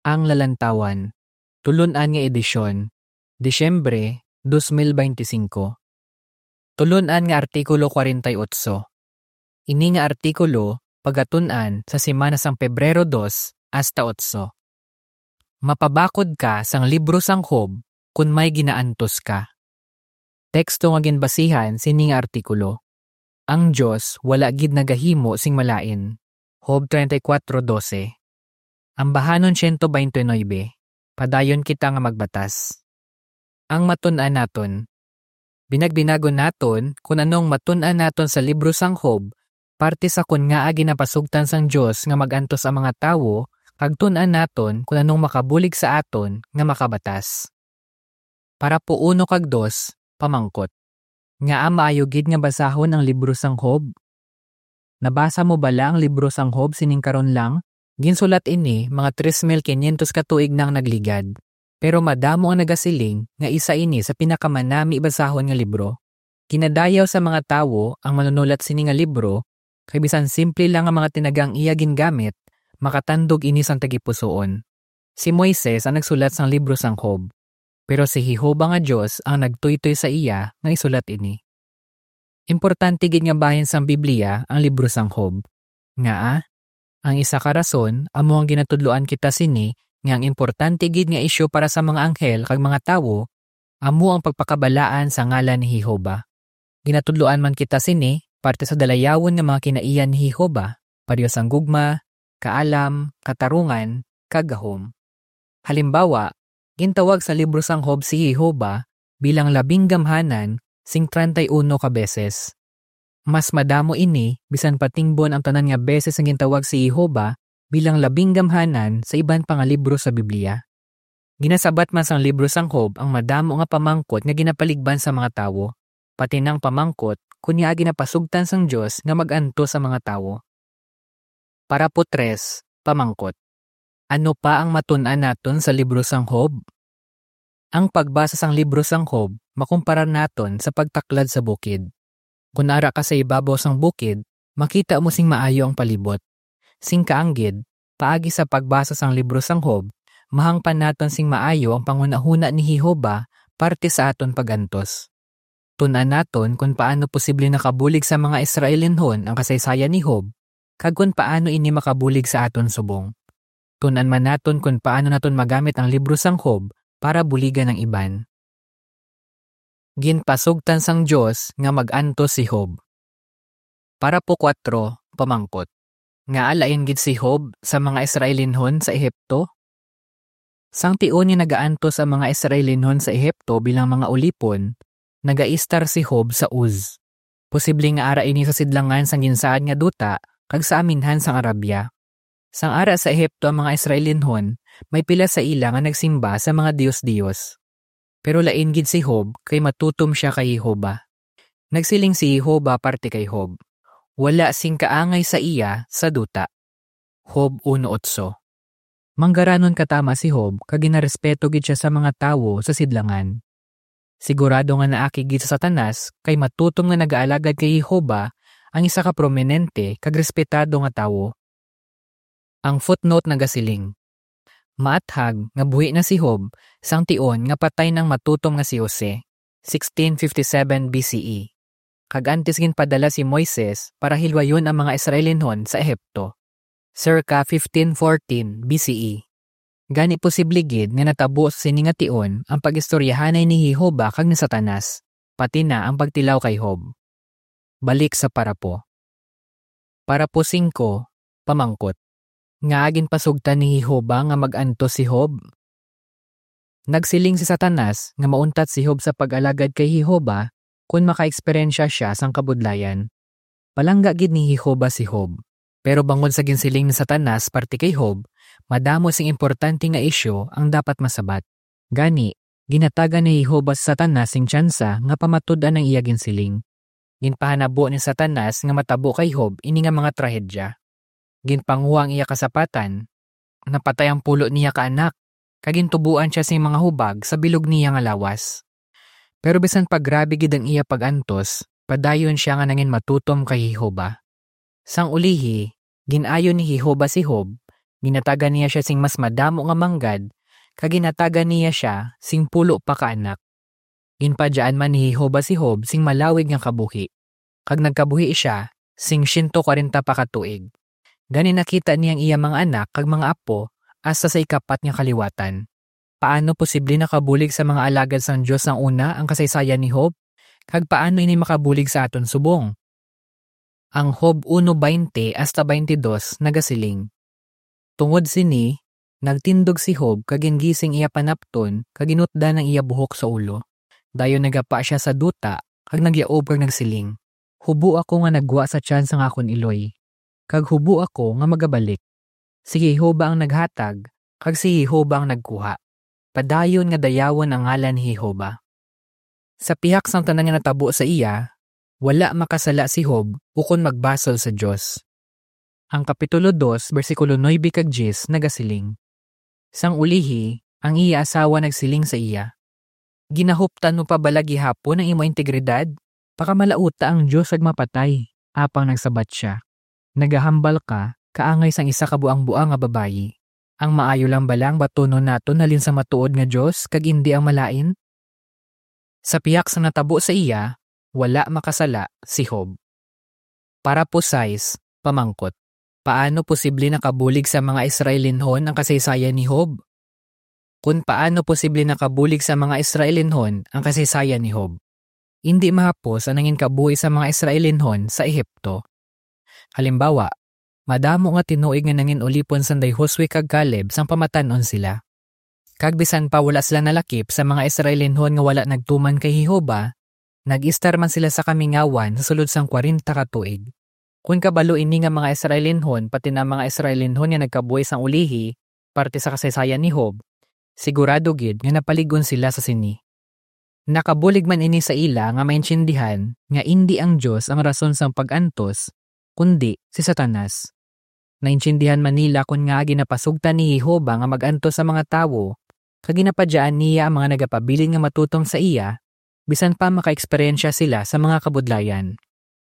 Ang Lalantawan, Tulunan nga edisyon, Disyembre 2025. Tulunan nga Artikulo 48. Ini nga artikulo pagatun-an sa semana sang Pebrero 2 hasta 8. Mapabakod ka sang libro sang Job kun may ginaantos ka. Teksto nga ginbasihan sini nga artikulo. Ang Diyos wala gid nagahimo sing malain. Job 34:12. Ambahanon 129. Padayon kita nga magbatas. Ang matun-an naton. Binagbinago naton kung anong matun-an naton sa libro sang Job, parte sa kun nga ginapasugtan sang Dios nga magantos ang mga tawo, kag tun-an naton kung anong makabulig sa aton nga makabatas. Para po 1 kag 2, pamangkot. Nga maayo gid nga basahon ang libro sang Job? Nabasa mo bala ang libro sang Job sining karon lang? Ginsulat ini mga 3,500 katuig nang nagligad. Pero madamo ang nagasiling nga isa ini sa pinakamanami basahon nga libro. Kinadayaw sa mga tawo ang manunulat sini nga libro, kay bisan simple lang ang mga tinagang iya gingamit, makatandog ini sang tagipusoon. Si Moises ang nagsulat sang libro sang Job. Pero si Jehova nga Dios ang nagtuytoy sa iya nga isulat ini. Importante gid nga bahin sang Biblia ang libro sang Job. Nga ang isa ka rason amo ang ginatudloan kita sini nga ang importante gid nga isyu para sa mga anghel kag mga tawo amo ang pagpakabalaan sa ngalan ni Jehova. Ginatudloan man kita sini parte sa dalayawon nga mga kinaiyan ni Jehova, pareho sang gugma, kaalam, katarungan, kag gahom. Halimbawa, gintawag sa libro sang Job si Jehova bilang labing gamhanan sing 31 ka beses. Mas madamo ini bisan patingbon ang tanan nga beses ang gintawag si Jehova bilang labing gamhanan sa iban pang libro sa Biblia. Ginasabat man sang libro sang Job ang madamo nga pamangkot nga ginapaligban sa mga tawo, pati nang pamangkot kunya ginapasugtan sang Dios nga maganto sa mga tawo. Para po 3, pamangkot. Ano pa ang matun-an naton sa libro sang Job? Ang pagbasa sang libro sang Job makumpara naton sa pagtaklad sa bukid. Kung ara ka sa ibabaw sang bukid, makita mo sing maayo ang palibot. Sing kaanggid, paagi sa pagbasa sang libro sang Job, mahangpan naton sing maayo ang pangunahuna ni Jehova parte sa aton pagantos. Tun-an naton kung paano posible nakabulig sa mga Israelinhon ang kasaysayan ni Job, kag kung paano ini makabulig sa aton subong. Tun-an man naton kung paano naton magamit ang libro sang Job para buligan ng iban. Ginpasugtan sang Dios nga magantos si Job. Para po 4, pamangkot. Nga alain gid si Job sa mga Israelinhon sa Ehipto? Sang tion ni nagaantos sa mga Israelinhon sa Ehipto bilang mga ulipon, nagaistar si Job sa Uz. Posible nga ara ini sa sidlangan sang ginsaad nga duta kag sa aminhan sang Arabia. Sang ara sa Ehipto ang mga Israelinhon, may pila sa ila nga nagsimba sa mga Diyos-Diyos. Pero lain gid si Job kay matutom siya kay Jehova. Nagsiling si Jehova parte kay Job. Wala sing kaangay sa iya sa duta. Job 1:8. Manggaranon katama si Job kag ginarespeto gid siya sa mga tawo sa sidlangan. Sigurado nga naaki gid sa Satanas kay matutom nga nagaalagad kay Jehova ang isa ka prominente kag respetado nga tawo. Ang footnote nagasiling. Maathag nga buhi na si Job sang tion nga patay ng matutom nga si Jose, 1657 BCE. Kag antes ginpadala si Moises para hilwayon ang mga Israelinhon sa Ehipto, circa 1514 BCE. Gani posible gid nga natabo sa sini nga tion ang pagistoryahanay ni Jehova kag ni Satanas, pati na ang pagtilaw kay Job. Balik sa parapo. Parapo 5, pamangkot. Nga agin pasugtan ni Jehova nga magantos si Job? Nagsiling si Satanas nga mauntat si Job sa pag-alagad kay Jehova kung maka-eksperyensya siya sang kabudlayan. Palangga gid ni Jehova si Job. Pero bangod sa ginsiling ni Satanas parte kay Job, madamo sing importante nga isyu ang dapat masabat. Gani, ginatagan ni Jehova sa Satanas sing tsansa nga pamatud-an ang iya ginsiling. Ginpahanabo ni Satanas nga matabo kay Job ini nga mga trahedya. Ginpanguha ang iya kasapatan, napatay ang pulo niya ka anak, kagintubuan siya sa mga hubag sa bilog niya nga lawas. Pero bisan paggrabe gid ang iya pagantos, padayon siya nga nangin matutom kay Jehova. Sang ulihi, ginayo ni Jehova si Job, Ginatagan niya siya sing mas madamo nga manggad, kag ginatagan niya siya sing pulo pa ka anak. Ginpadyaan man ni Jehovah si Job sing malawig nga kabuhi. Kag nagkabuhi siya sing 140 pa ka tuig. Gani nakita niyang iya mga anak kag mga apo asa sa ikapat nga kaliwatan. Paano posible nakabulig sa mga alagad sang Dios ang una ang kasaysayan ni Job? Kag paano ini makabulig sa aton subong? Ang Job 1:20 hasta 22 nagasiling. Tungod sini, nagtindog si Job kag gising iya panapton kag ginutdan ang iya buhok sa ulo. Dayon nagapa siya sa duta kag nagyaob kag nagsiling. Hubo ako nga nagwa sa tiyan sang akon iloy. Kag hubo ako nga magabalik. Si Jehovah ang naghatag kag si Jehovah ang nagkuha. Padayon nga dayawon ang ngalan ni Jehovah. Sa pihak sang tanan nga natabo sa iya, wala makasala si Job ukon magbasol sa Dios. Ang Kapitulo 2, versikulo 9 kag 10 nagasiling. Sang ulihi, ang iya asawa nagsiling sa iya. Ginahuptan mo pa bala gihapon ang imo integridad? Pakamalauta ang Dios ag mapatay, apang nagsabat siya. Nagahambal ka, kaangay sang isa ka buang-buang nga babayi. Ang maayo lang balang batunon naton halin sa matuod nga Dios kag indi ang malain? Sa piyak sa natabo sa iya, wala makasala si Job. Para po size, pamangkot. Paano posible nakabulig sa mga Israelinhon ang kasaysayan ni Job? Kung paano posible nakabulig sa mga Israelinhon ang kasaysayan ni Job? Hindi mahapos ang nangin kabuhi sa mga Israelinhon sa Ehipto. Halimbawa, madamo nga tinuig nga nangin ulipon sanday Josue kag Caleb sang pamatanon sila. Kag bisan pa wala sila nalakip sa mga Israelinhon nga wala nagtuman kay Jehovah, nag-istar man sila sa kamingawan sa sulod sang 40 ka tuig. Kung kabalo ini nga mga Israelinhon pati na mga Israelinhon nga nagkabuhi sang ulihi, parte sa kasaysayan ni Job, sigurado gid nga napaligon sila sa sini. Nakabulig man ini sa ila nga maintindihan nga indi ang Dios ang rason sang pag-antos, kundi si Satanas. Naintindihan man nila kung nga ginapasugtan ni Jehovah nga mag-antos sa mga tawo, kag ginapadyaan niya ang mga nagapabilin nga matutong sa iya, bisan pa maka-eksperyensya sila sa mga kabudlayan.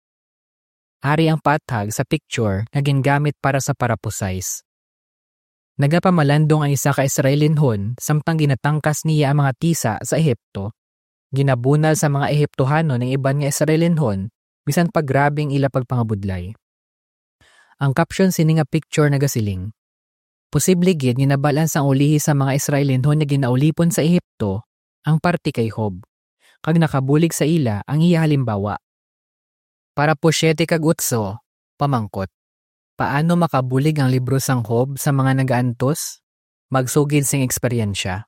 Ari ang patag sa picture nga gingamit para sa parapusize. Nagapamalandong ang isa ka Israelinhon samtang ginatangkas niya ang mga tisa sa Ehipto. Ginabunal sa mga Ehiptohano ng iban nga Israelinhon bisan pa grabing ila pagpangabudlay. Ang caption sini nga picture nagasiling. Posible gid ginabalan sang ulihi sa mga Israelinhon nga ginaulipon sa Ehipto ang parte kay Job. Kag nakabulig sa ila ang iya halimbawa. Para po 7 kag 8, pamangkot. Paano makabulig ang libro sang Job sa mga nagaantos? Magsugid sing eksperyensya.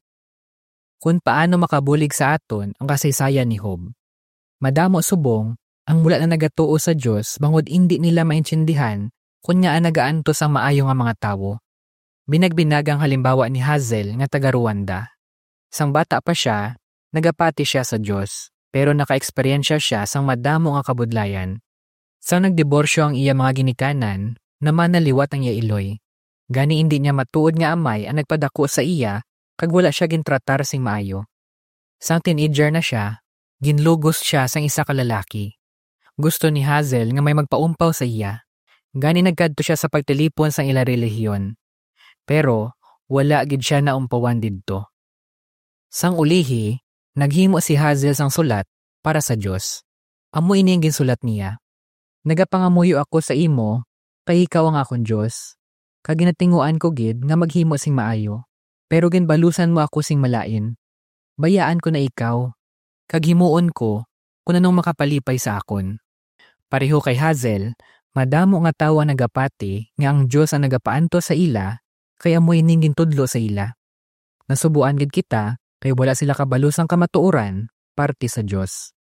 Kung paano makabulig sa aton ang kasaysayan ni Job. Madamo subong ang mula na nagatuo sa Dios bangod indi nila maintindihan kung nga nagaantos ang maayo nga mga tawo. Binagbinagang halimbawa ni Hazel nga taga Rwanda. Sang bata pa siya, nagapati siya sa Dios. Pero naka-eksperyensya siya sang madamo nga kabudlayan. Sang nagdiborsyo ang iya mga ginikanan, naman naliwat ang iya iloy. Gani hindi niya matuod nga amay ang nagpadako sa iya, kag wala siya gintratar sing maayo. Sang teenager na siya, ginlugos siya sang isa ka lalaki. Gusto ni Hazel nga may magpaumpaw sa iya. Gani nagkadto siya sa pagtilipon sang ila relihiyon. Pero wala gid siya na umpawan didto. Sang ulihi, naghimo si Hazel sang sulat para sa Dios. Amo ini ang ginsulat niya. Nagapangamuyo ako sa imo, kay ikaw ang akong Dios. Kag ginatinguan ko gid nga maghimo sing maayo. Pero ginbalusan mo ako sing malain. Bayaan ko na ikaw. Kag himuon ko kung anong makapalipay sa akon. Pareho kay Hazel, madamo nga tawo nagapati nga ang Dios ang nagapaanto sa ila, kay amoy ning gintudlo sa ila. Nasubuan gid kita kay wala sila kabalusang kamatuoran, parte sa Dios.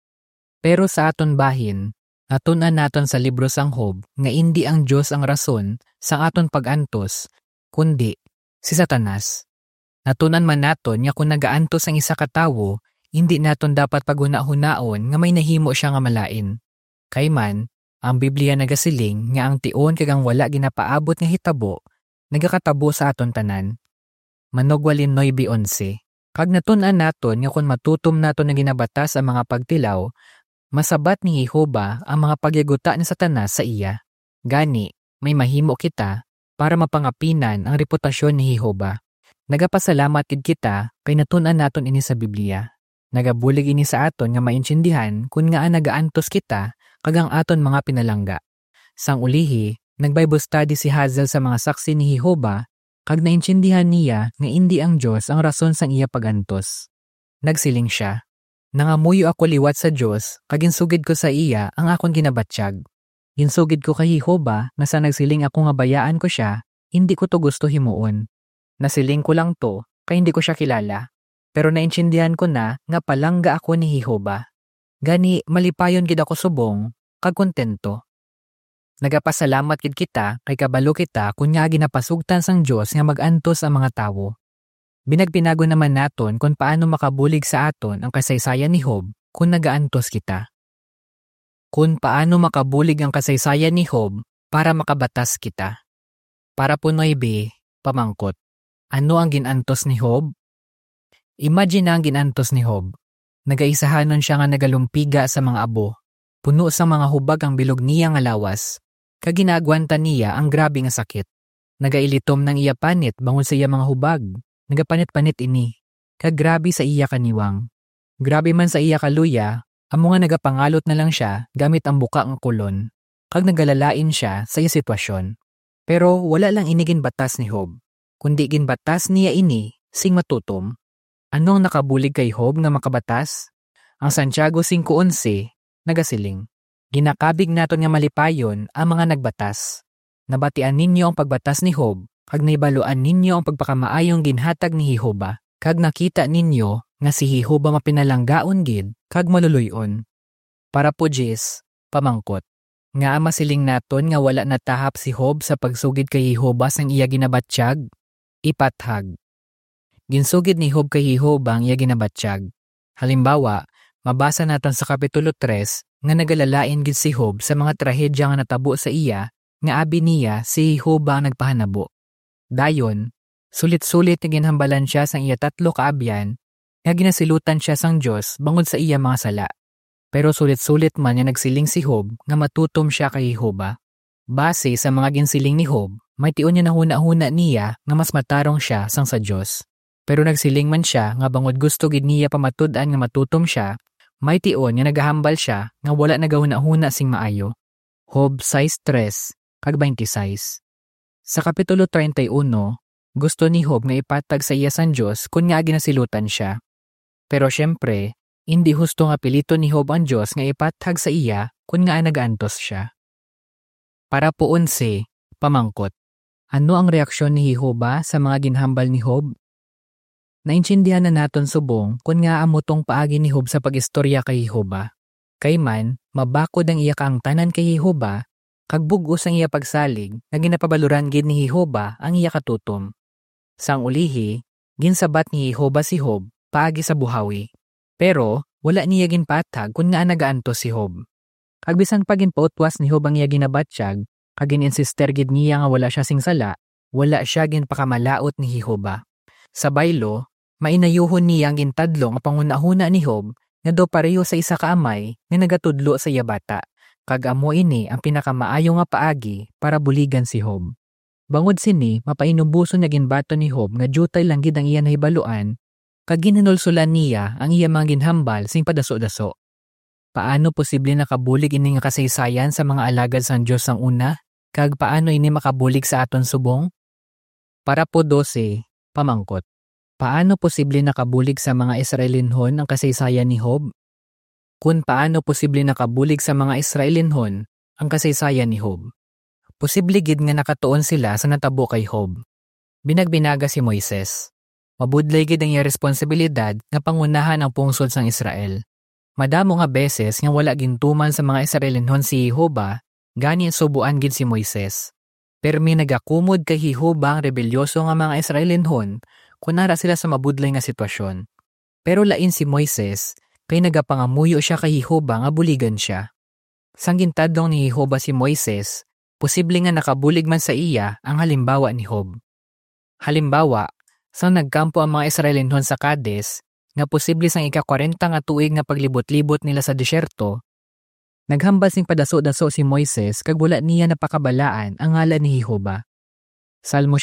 Pero sa aton bahin, atunan naton sa libro sang Job nga indi ang Dios ang rason sa aton pag-antos, kundi si Satanas. Natunan man naton nga kung nagaantos ang isa ka tawo, hindi naton dapat paghuna-hunaon nga may nahimo siya nga malain. Kay man, ang Biblia nagasiling nga ang tion kag ang wala ginapaabot nga hitabo, nagakatabo sa aton tanan. Manugwalin 9:11. Kag natunan naton nga kung matutom naton nga ginabatas ang mga pagtilaw, masabat ni Jehovah ang mga pagyaguta ni Satanas sa iya. Gani, may mahimo kita para mapangapinan ang reputasyon ni Jehova. Nagapasalamat gid kita kay natun-an naton ini sa Biblia. Nagabulig ini sa aton nga maintindihan kung nga nagaantos kita kag ang aton mga pinalangga. Sang ulihi, nag-Bible study si Hazel sa mga saksi ni Jehova kag naintindihan niya nga hindi ang Diyos ang rason sang iya pagantos. Nagsiling siya, "Nangamuyo ako liwat sa Diyos kag ginsugid ko sa iya ang akon ginabatsyag. Ginsugid ko kay Jehova nga sa nagsiling ako nga bayaan ko siya, hindi ko to gusto himuon. Nasiling ko lang to kay hindi ko siya kilala. Pero naintindihan ko na nga palangga ako ni Jehova. Gani malipayon gid ako subong kag kontento." Nagapasalamat gid kita kay kabalo kita kun nga ginapasugtan sang Dios nga mag-antos ang mga tawo. Binagpinago naman naton kung paano makabulig sa aton ang kasaysayan ni Job kung nagaantos kita. Kung paano makabulig ang kasaysayan ni Job para makabatas kita. Para punoy B, pamangkot. Ano ang ginantos ni Job? Imagine na ang ginantos ni Job. Nagaisahanon siya nga nagalumpiga sa mga abo. Puno sa mga hubag ang bilog niya nga lawas. Kag ginagwanta niya ang grabe nga sakit. Nagailitom ng iya panit bangon sa iya mga hubag. Nagapanit-panit ini. Kag grabe sa iya kaniwang. Grabe man sa iya kaluya, amo nga nagapangalot na lang siya gamit ang buka ng kulon. Kag nagalalain siya sa iya sitwasyon. Pero wala lang ini ginbatas ni Job. Kundi ginbatas niya ini sing matutom. Anong nakabulig kay Job nga makabatas? Ang Santiago 5:11 nagasiling, "Ginakabig naton nga malipayon ang mga nagbatas. Nabatian ninyo ang pagbatas ni Job, kag naibaluan ninyo ang pagpakamaayong ginhatag ni Jehova, kag nakita ninyo nga si Jehova mapinalanggaon gid kag maluluyon." Para po Jis, pamangkot. Nga masiling naton nga wala natahap si Job sa pagsugid kay Jehova sang iya ginabatsyag? Ipathag. Ginsugid ni Job kay Jehova ang iya ginabatsyag. Halimbawa, mabasa naton sa Kapitulo 3 nga nagalalain gid si Job sa mga trahedya nga natabo sa iya nga abi niya si Jehova ang nagpahanabo. Dayon, sulit-sulit nga ginhambalan siya sang iya 3 kaabyan nga ginasilutan siya sang Dios bangod sa iya mga sala. Pero sulit-sulit man nga nagsiling si Job nga matutom siya kay Jehova. Base sa mga ginsiling ni Job, may tion niya nahuna-huna niya nga mas matarong siya sang sa Dios. Pero nagsiling man siya nga bangod gusto gid niya pamatud-an nga matutom siya, may tion nga nagahambal siya nga wala nagahuna-huna sing maayo. Job 6:3 kag 26. Sa Kapitulo 31, gusto ni Job nga ipatag sa iya sang Dios kun nga ginasilutan siya. Pero syempre, hindi husto nga pilito ni Job ang Dios nga ipatag sa iya kun nga nagaantos siya. Para po 11, pamangkot. Ano ang reaksyon ni Jehova sa mga ginhambal ni Job? Naintindihan na naton subong kung nga amutong paagi ni Job sa pag-istorya kay Jehova. Kay man, mabakod ang iya kaangtanan kay Jehova, kag bugos ang iya pagsalig na ginapabaluran gid ni Jehova ang iya katutom. Sang ulihi, ginsabat ni Jehova si Job paagi sa buhawi. Pero wala niya ginpatag kung nga nagaantos si Job. Kag bisan pa ginpautwas ni Job ang iya ginabatsyag, kag gininsister gid niya nga wala siya sing sala, wala siya ginpakamalaot ni Jehova. Sa baylo, mainayuhon niya ang gintadlo nga pangunahuna ni Job nga do pareho sa isa ka amay nga nagatudlo sa iya bata, kag amo ini ang pinakamaayo nga paagi para buligan si Job. Bangod sini, mapainubuson na ginbato ni Job nga jutay lang gid ang iya nahibaluan, kag ginanulsulan niya ang iya mga ginhambal sing padaso-daso. Paano posible nakabulig ini nga kasaysayan sa mga alagad sang Dios sang una, kag paano ini makabulig sa aton subong? Para po 12, pamangkot. Paano posible nakabulig sa mga Israelinhon ang kasaysayan ni Job? Kung paano posible nakabulig sa mga Israelinhon ang kasaysayan ni Job? Posible gid nga nakatuon sila sa natabo kay Job. Binagbinaga si Moises. Mabudlay gid ang iya responsibilidad nga pangunahan ang pungsod sang Israel. Madamo nga beses nga wala gintuman sa mga Israelinhon si Jehova, gani subuan gid si Moises. Permi nagakumod kay Jehova ang rebelyoso nga mga Israelinhon kunara sila sa mabudlay nga sitwasyon. Pero lain si Moises, kay nagapangamuyo siya kay Jehova nga buligan siya. Sang gintadlong ni Jehova si Moises, posible nga nakabulig man sa iya ang halimbawa ni Job. Halimbawa, sang nagkampo ang mga Israelinhon sa Kades, nga posible sang ika-40 nga tuig nga paglibot-libot nila sa disyerto, naghambal sing padaso-daso si Moises kag wala niya napakabalaan ang ngalan ni Jehova. Salmo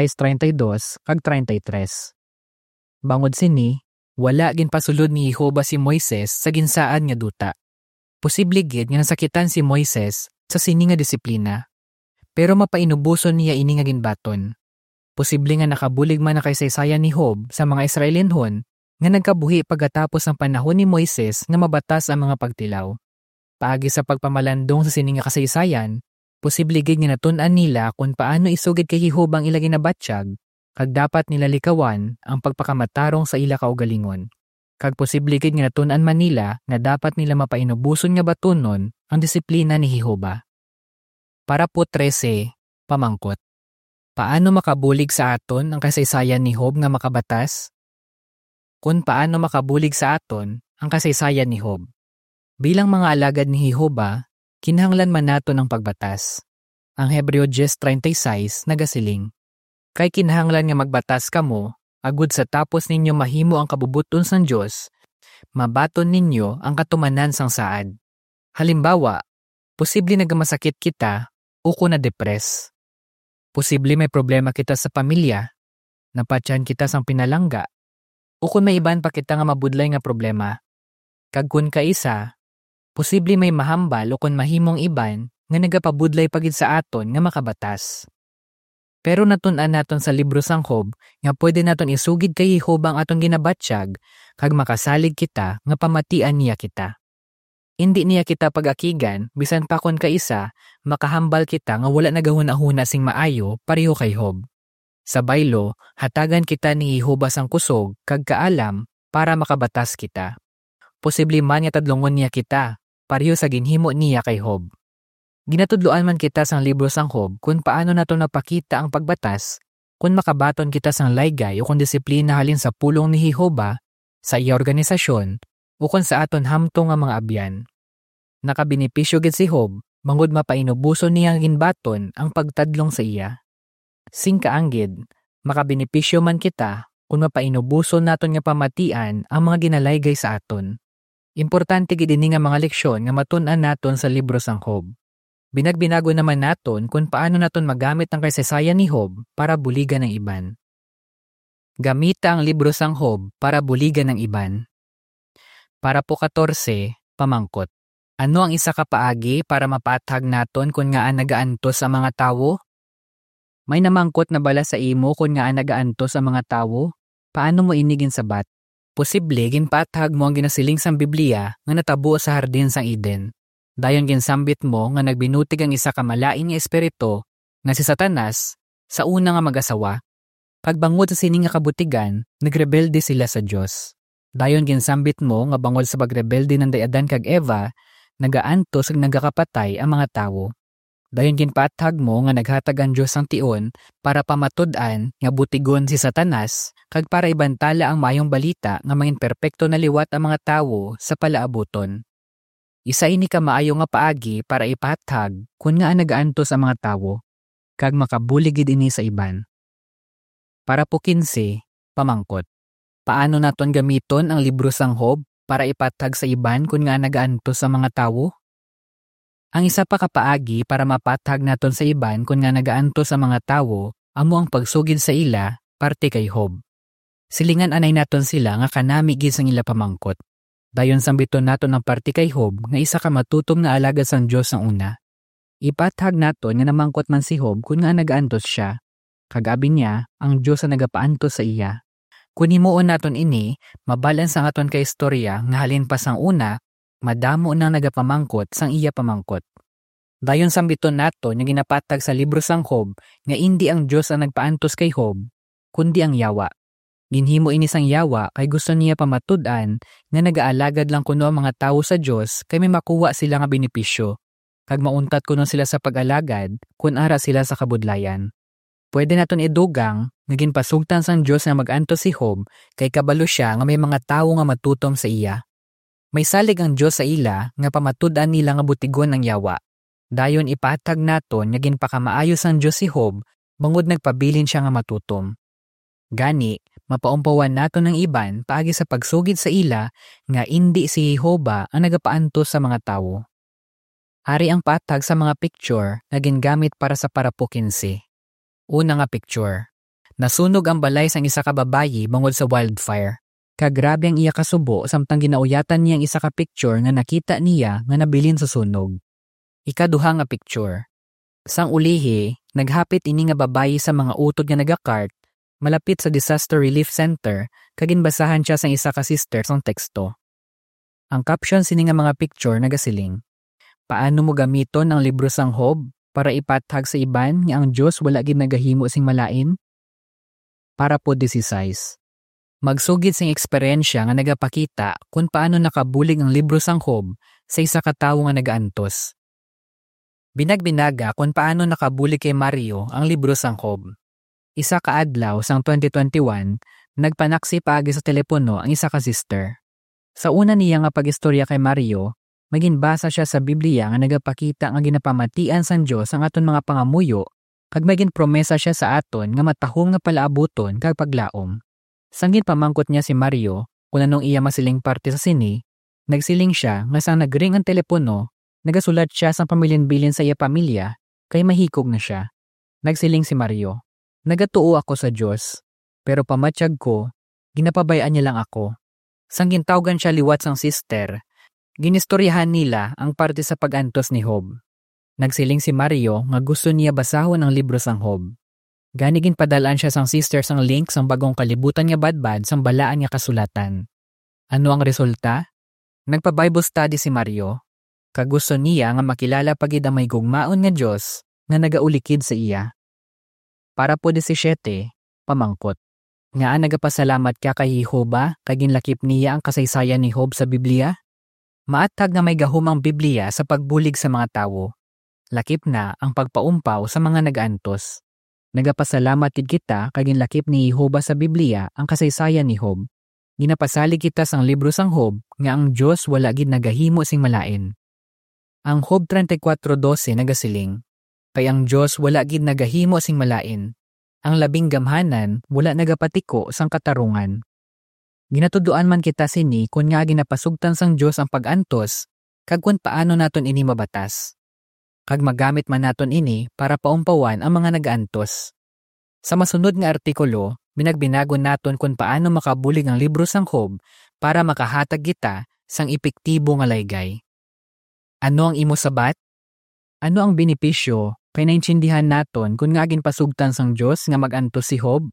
106:32 kag 33. Bangod sini, wala gin pasulod ni Jehova si Moises sa ginsaan nga duta. Posible gid nga nasakitan si Moises sa sini nga disiplina. Pero mapainubuson niya ini nga ginbaton. Posible nga nakabulig man na kaysaysayan ni Job sa mga Israelinhon nga nagkabuhi pagkatapos ng panahon ni Moises nga mabatas ang mga pagtilaw. Paagi sa pagpamalandong sa sini nga kasaysayan, posible gid nga natun-an nila kung paano isugid kay Jehova ang ila ginabatsyag, kag dapat nila likawan ang pagpakamatarong sa ila kaugalingon. Kag posible gid nga natun-an man nila nga dapat nila mapainubuson nga batunon ang disiplina ni Jehova. Para po 13, pamangkot. Paano makabulig sa aton ang kasaysayan ni Job nga makabatas? Kung paano makabulig sa aton ang kasaysayan ni Job. Bilang mga alagad ni Jehova, kinahanglan man nato ng pagbatas. Ang Hebreo 10:36 nagasiling, kay kinahanglan nga magbatas kamo, agud sa tapos ninyo mahimo ang kabubuton sang Dios, mabaton ninyo ang katumanan sang saad. Halimbawa, posible nagamasakit kita o kung na-depress. Posible may problema kita sa pamilya, napatyan kita sang pinalangga, o kung may iban pa kita nga mabudlay nga problema. Kag kun kaisa, posible may mahambal o kung mahimong iban nga nagapabudlay pagid sa aton nga makabatas. Pero natun-an naton sa libro sang Job nga pwede naton isugid kay Jehova ang aton ginabatsyag kag makasalig kita nga pamatian niya kita. Hindi niya kita pag-akigan bisan pa kon kaisa makahambal kita nga wala nagahuna-huna sing maayo pareho kay Job. Sa baylo, hatagan kita ni Jehova sang kusog kag kaalam para makabatas kita. Posible man nga tadlongon niya kita pareho sa ginhimo niya kay Job. Ginatudloan man kita sang libro sang Job kung paano nato napakita ang pagbatas kung makabaton kita sang laygay o kung disiplina halin sa pulong ni Jehova sa iya organisasyon o kung sa aton hamtong nga mga abyan. Nakabinipisyo gid si Job mangod mapainubuson niya ang ginbaton ang pagtadlong sa iya. Singkaanggid, makabinipisyo man kita kung mapainubuson naton nga pamatian ang mga ginalaygay sa aton. Importante gid ini nga mga leksyon nga matun-an naton sa libro sang Job. Binagbinago naman naton kung paano naton magamit ang kasaysayan ni Job para buligan ng iban. Gamita ang libro sang Job para buligan ng iban. Para po 14, pamangkot. Ano ang isa ka paagi para mapatag naton kung nga nagaantos sa mga tawo? May namangkot na bala sa imo kung nga nagaantos sa mga tawo? Paano mo inigin sabat? Posible ginpatag mo ang ginasiling sang Biblia nga natabo sa hardin sang Eden. Dayon ginsambit mo nga nagbinutig ang isa ka malain nga espiritu nga si Satanas sa una nga mag-asawa. Pagbangod sa sini nga kabutigan, nagrebelde sila sa Dios. Dayon ginsambit mo nga bangod sa pagrebelde ng Adan kag Eva, nagaantos ug nagakapatay ang mga tawo. Dayon ginpatag mo nga naghatag ang Dios ang tion para pamatud-an nga butigon si Satanas kag para ibantala ang mayong balita nga mangin perpekto na liwat ang mga tawo sa palaabuton. Isa ini ka maayo nga paagi para ipatag kun nga nagaantos ang mga tawo kag makabulig gid ini sa iban. Para po 15, pamangkot. Paano naton gamiton ang libro sang Job para ipatag sa iban kun nga nagaantos sa mga tawo? Ang isa pa kapaagi para mapatag naton sa iban kun nga nagaantos sa mga tawo amo ang pagsugid sa ila parte kay Job. Silingan anay naton sila nga kanami gid sang ila pamangkot. Dayon sambiton naton ang parte kay Job nga isa ka matutom na alagad sang Dios ang una. Ipatag naton nga namangkot man si Job kun nga nagaantos siya. Kagabi niya ang Dios ang nagapaantos sa iya. Kung himuon naton ini, mabalance ang aton kay istorya nga halin pa sang una, madamo nang nagapamangkot sang iya pamangkot. Dayon sambiton naton yung ginapatag sa libro sang Job nga hindi ang Dios ang nagpaantos kay Job, kundi ang Yawa. Ginhimo ini sang Yawa kay gusto niya pamatud-an nga nagaalagad lang kuno ang mga tawo sa Dios kay may makuha sila nga benepisyo. Kag mauntat kuno sila sa pag-alagad kun ara sila sa kabudlayan. Pwede naton idugang nga ginpasugtan sang Dios nga mag-antos si Job kay kabalo siya nga may mga tawo nga matutom sa iya. May salig ang Dios sa ila nga pamatud-an nila nga butigon ang Yawa. Dayon ipatag naton nga ginpakamaayo sang Dios si Job bangod nagpabilin siya nga matutom. Gani, mapaumpawan naton ng iban paagi sa pagsugid sa ila nga hindi si Jehova ang nagapaantos sa mga tawo. Ari ang patag sa mga picture na gingamit para sa para po 15. Una nga picture. Nasunog ang balay sang isa ka babayi bangod sa wildfire. Kagrabe ang iya kasubo samtang ginauyatan niya ang isa ka picture nga nakita niya nga nabilin sa sunog. Ikaduha nga picture. Sang ulihi, naghapit ini nga babayi sa mga utod nga nagakart malapit sa Disaster Relief Center kag ginbasahan siya sang isa ka sister sang teksto. Ang caption sini nga mga picture nagasiling. Paano mo gamiton ang libro sang Job para ipatag sa iban nga ang Dios wala gid nagahimo sing malain? Para po 16. Magsugid sing eksperyensya nga nagapakita kung paano nakabulig ang libro sang Job sa isa ka tawo nga nagaantos. Binagbinaga kung paano nakabulig kay Mario ang libro sang Job. Isa ka adlaw sang 2021, nagpanaksi paagi sa telepono ang isa ka sister. Sa una niya nga pagistorya kay Mario, maginbasa siya sa Biblia nga nagapakita nga ginapamatian sang Dios ang aton mga pangamuyo kag magin promesa siya sa aton nga matahom nga palaabuton kag paglaom. Sanggit pamangkot niya si Mario kung anong iya masiling parte sa sini, nagsiling siya nga sang nagring ang telepono, nagasulat siya sang pamilin-bilin sa iya pamilya kay mahikog na siya. Nagsiling si Mario, nagatuo ako sa Dios, pero pamatsyag ko, ginapabayaan niya lang ako. Sang gintawgan siya liwat sang sister, ginistoryahan nila ang parte sa pag-antos ni Job. Nagsiling si Mario nga gusto niya basahon ang libro sang Job. Ganigin padalaan siya sang sister sang link sang bagong kalibutan nga badbad sang balaan nga kasulatan. Ano ang resulta? Nagpa-Bible study si Mario. Kag gusto niya nga makilala pagid ang may gugmaon nga Dios nga nagaulikid sa iya. Para po 17, pamangkot. Nga nagapasalamat ka kay Jehova kag ginlakip niya ang kasaysayan ni Job sa Biblia? Maatag nga may gahumang Biblia sa pagbulig sa mga tawo. Lakip na ang pagpaumpaw sa mga nag-antos. Nagapasalamat gid kita kag ginlakip ni Jehova sa Biblia ang kasaysayan ni Job. Ginapasalig kita sang libro sang Job nga ang Dios wala gid nagahimo sing malain. Ang Job 34:12 nagasiling, kay ang Dios wala gid nagahimo sing malain. Ang labing gamhanan wala nagapatiko sang katarungan. Ginatuduan man kita sini kun nga ginapasugtan sang Dios ang pag-antos kag kun paano naton ini mabatas. Kag magamit man naton ini para paumpawan ang mga nag-antos. Sa masunod nga artikulo, binagbinago naton kung paano makabulig ang libro sang Job para makahatag kita sang epektibo nga laygay. Ano ang imo sabat? Ano ang benepisyo kay naintindihan naton kung nga ginpasugtan sang Dios nga mag-antos si Job?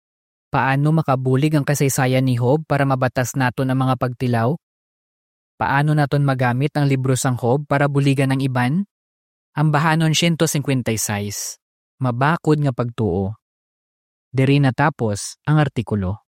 Paano makabulig ang kasaysayan ni Job para mabatas naton ang mga pagtilaw? Paano naton magamit ang libro sang Job para buligan ang iban? Ambahanon 156. Mabakod nga pagtuo. Diri natapos ang artikulo.